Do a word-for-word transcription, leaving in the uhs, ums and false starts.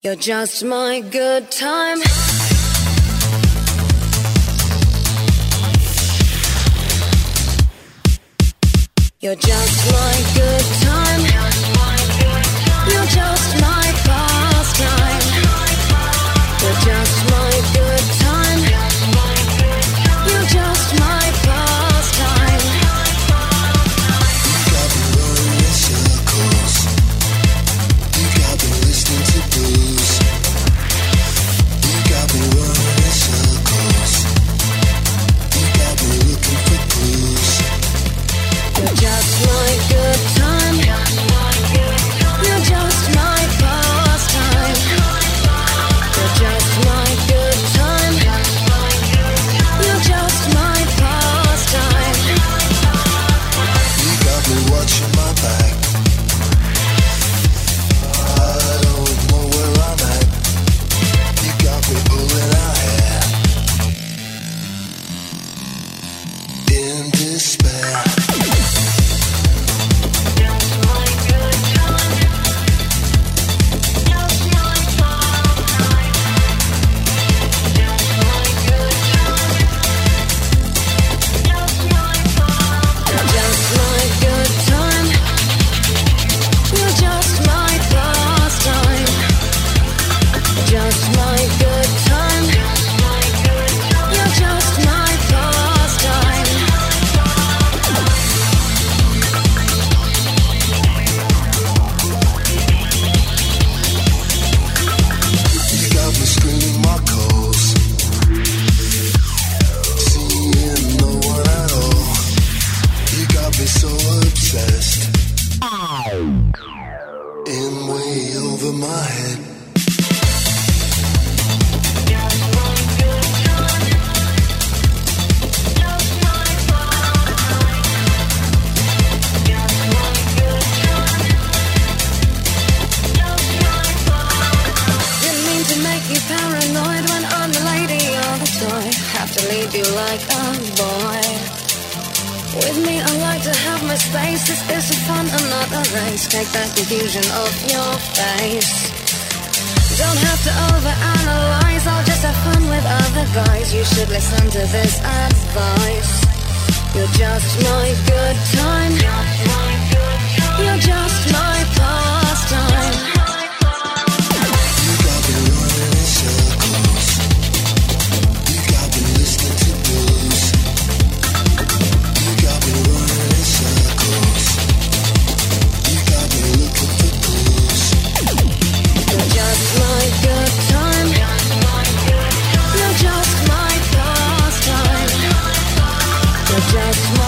You're just my good time. You're just my good time. You're just my pastime. You're just my good time. You're just my pastime. You got me running in circles. You got me listening to blues. You got me running in circles. You got me looking for clues. You're just my good time. You're just my pastime. You're just my good time. You're just my pastime. You got me watching my back. I don't know where I'm at. You got me pulling our hair in despair. Just my good time. You're just my pastime. You got me screaming my calls, seeing no one at all. You got me so obsessed, in way over my head. Paranoid when I'm the lady of the toy. Have to lead you like a boy. With me I like to have my space. This is a fun and not a race. Take that confusion off your face. Don't have to overanalyze. I'll just have fun with other guys. You should listen to this advice. You're just my good time. You're just my pastime. Just my